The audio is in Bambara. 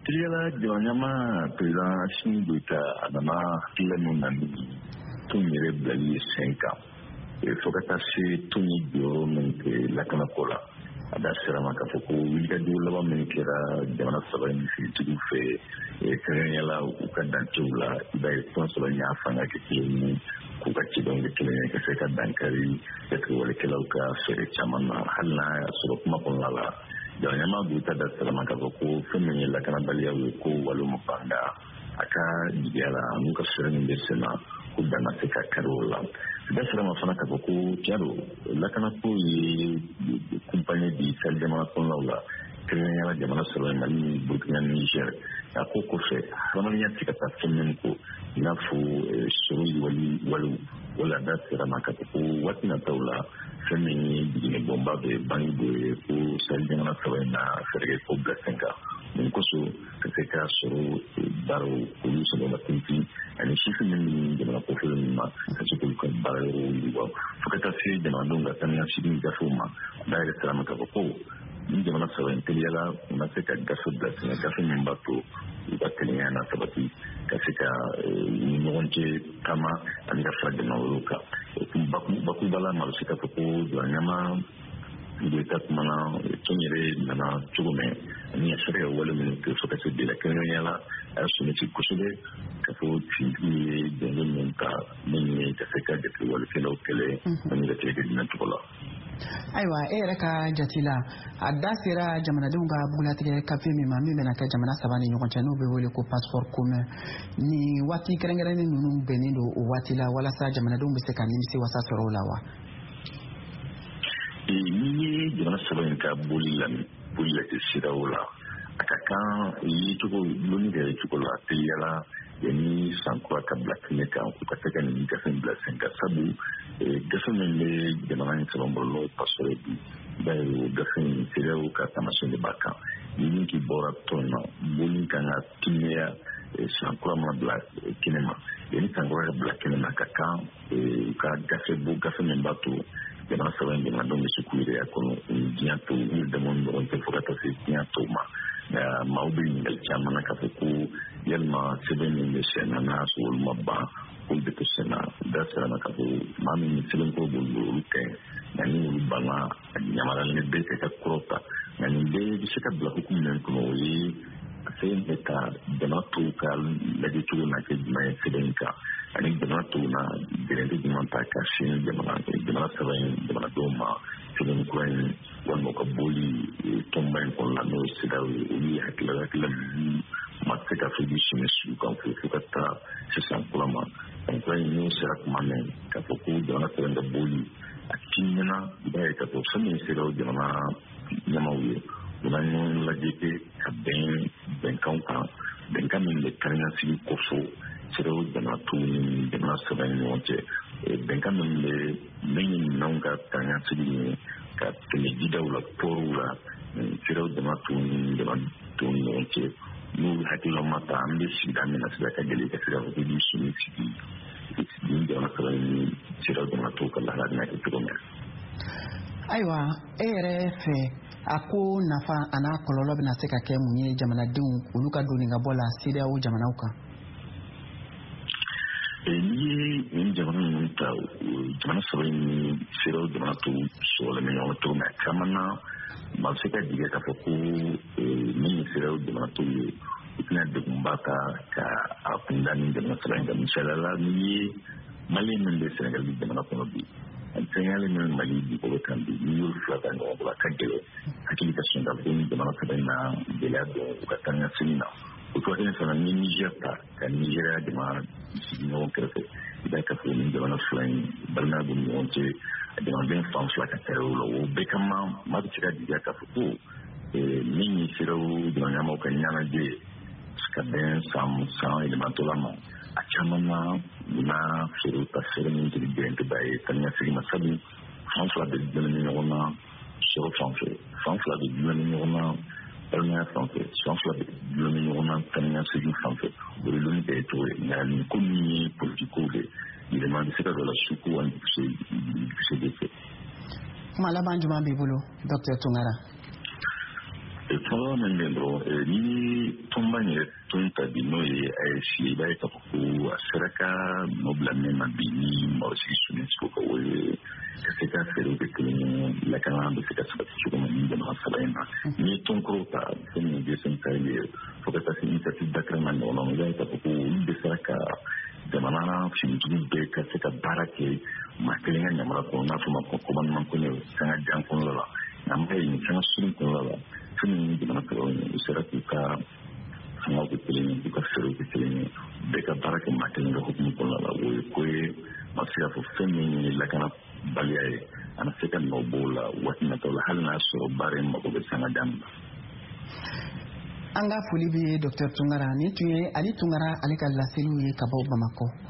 Tiliala Jonyama President Goita Adama Kilemunani Tunire Blali Senka. Fokatasi Tuni Dio Mente Lakanakola. Adasera Makafuku, Wilga Dula Menikera, Jamana Saban, Tudufe, Kanyala, Ukadantula, Ida Consolania Fanga Kitini, Kukachidon, the Killing, Kaseka Dankari, the Kualekauka, Sere Chamana, Halna, Sorokumaponala. Janyama Guta da Salamakavuku, Femini Lakanabalia Wuku, Walumapanda, Aka Diala, Muka Serin de Sena, Udana Seka Carola. That's Ramafanaku, Jaro, Lakanapu, company di Saljama Ponala, Kenya, Jamana Salamani, Burkina Niger, Akokose, Ramania Tikata Femenko, Nafu, Suri Walu, Wala that's Ramakapu, Watinatola. Femini di bomba de bangi ku Saljama Savana, Sergei Blasenka, Munkoso, Kaseka, Soro, Baro, Police of the Tinti, and she feminine Jamana Pofilma, Kasuka Baro, Fokatasi, Jamandunga, Tanya Sidi Gafuma, Direct Ramakapo, Jamana Savan Tiliala, Naseka Gasud, Gafin Bato, Bataniana Sabati, Kaseka, Nonche, Tama, and Gafra Luka. Bakubala Marusika Popo, Danyama, Mana, Tonere, Nana, Chume, and Yasaka, Wellman, Focus de la Kanyala, as soon as you could Kapo, Chili, Denunta, Mini, Kaseka, the Fellow Kele, and the Traded Natural. Aiwa ereka jatila adasira jamana dunga bulatire kafemi mamime na jamana sabani nyokonchano bewele ko passeport commun ni wati kerengereni nunu benindo watila wala sa jamana dunga sekani se wasa sorolawa ni jamana sabani ka bulilan bulati siraula akaka yituko lunige tukola tiyala yani sankwa ka black meka ko kataka ni gafen black senka sabu gafen le jamana ntsolombolo pasore bi bayo gafen sireu ka tamasho de baka ni ki bora tono buni kana timia sankwa ma black kinema yani sankwa black kinema kaka ka gafen mbato jamana sawen de mandongi sukure yakono dianto ni demondo on te fokata se dianto ma Maubi Chamana Kapuku, Yelma, Seven in the Senana, Soul Maba, Ulbit Sena, that's Ranakapu, Mami Silenko Buluke, Nani Bana, Yamaran Beka Krota, and they Sika Blakukum Kunoi, saying that Donatuka, Legitu Naked my Sedenka, and in Donatuna, Genetic Mantaka, Shin, Demanasavin, Demanadoma. When one more bully, Tomban on la nose, we had Mateka Fedition, you come to Fukata, Sisan Plama, and when you set Mane, Kapoku, Donata and the bully, a Kimena, Baita, some instead of Jana Yamawi, when I know Lagite, a Benkauka, Benkamin, the Karnasi Koso, Sero, Donatu, Denasavan, Benkamin, the many Nonga Karnasi. Legida ula porula sira dematun dematun nu hakilo mata ambe shidami na sira gele ka sira ko di shini sidi de ona kala ni sira dematu kala na kitome aiwa RF ako nafa ana kololo bina seka ke munye jamana dun uluka duninga bola sira u jamana uka ni jamana nta jamana sabai sira dematu sole me no to na kamana maseka diga ka foku ni sira dematu ina de kumbaka ka apundani de masala nda misala ni mali mende Senegal de jamana ko bi Senegal ni mali di ko kan bi ni flata no ba ka gele hakili ka sunda de jamana sabai na de la do ka tanya sinina uko ina sana ni Niger ka Nigeria de ma no krefe da ka fu ni jamana flying Bernardo Monte de mandem France la ka terolo bekama ma tira diga ka fu ni sira de nyama ko nyana de ska ben sam ile matolamo achamana na firu ta firu ni de dente bai tanya sigi masabi France la de ni ona sur France la de ni ona Premier français, France la de ni ona tanya sigi français de l'unité et tout na ni communier politico de il demande c'est de la soukou en c'est des faits malaban juma bibulu Dr. Tungara Tuma membro ni tumba campagne ye tun ta bi n'o ye AEC i b'a ye k'a fɔ ko a sera ka nɔ bila min ma bi ni maaw sigi suni siko ka o ye ka se ka fɛɛrɛw kɛ kelen ye lakana bɛ se ka sabati cogo min ni jamana saba in na n'i ye tɔnkɔrɔw ta fɛn min ye GSM Sahel ye fo ka taa se initiative Dakar n'a ɲɔgɔnnaw i b'a ye k'a fɔ ko olu bɛ sera ka jamana finitigiw bɛɛ ka se ka baara kɛ maa kelen ka ɲamara kɔnɔ n'a fɔ ma ko commandement kɔnɔ sanga jan kɔnɔla la n'an b'a ye nin sanga surun kɔnɔla la fɛn min jamana saba in u sera k'u ka fangaw kɛ kelen ye k'u ka fɛɛrɛw kɛ kelen ye bɛɛ ka baara kɛ maa kelen ka hukumu kɔnɔla la o ye ko ye ma se k'a fɔ fɛn min ye lakana baliya ye ana se ka nɔ b'o la waati nataw la hali n'a sɔrɔ baara in mago bɛ sanga jan na. An ka foli bɛ Dr Tunkara ni tun ye Ali Tunkara ale ka laseliw ye ka bɔ Bamako.